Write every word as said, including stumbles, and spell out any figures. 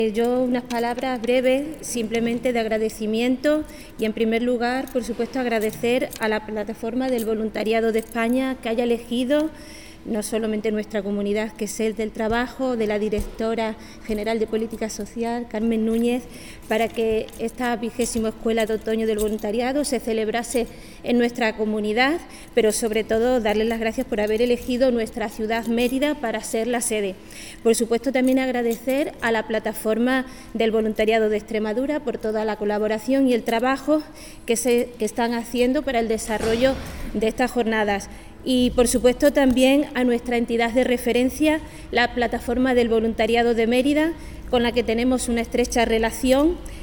Yo unas palabras breves, simplemente de agradecimiento y, en primer lugar, por supuesto, agradecer a la Plataforma del Voluntariado de España que haya elegido no solamente nuestra comunidad, que es el del trabajo, de la directora general de Política Social, Carmen Núñez, para que esta vigésima Escuela de Otoño del Voluntariado se celebrase en nuestra comunidad, pero sobre todo darles las gracias por haber elegido nuestra ciudad Mérida para ser la sede. Por supuesto, también agradecer a la Plataforma del Voluntariado de Extremadura por toda la colaboración y el trabajo que, se, que están haciendo para el desarrollo de estas jornadas. Y, por supuesto, también a nuestra entidad de referencia, la Plataforma del Voluntariado de Mérida, con la que tenemos una estrecha relación,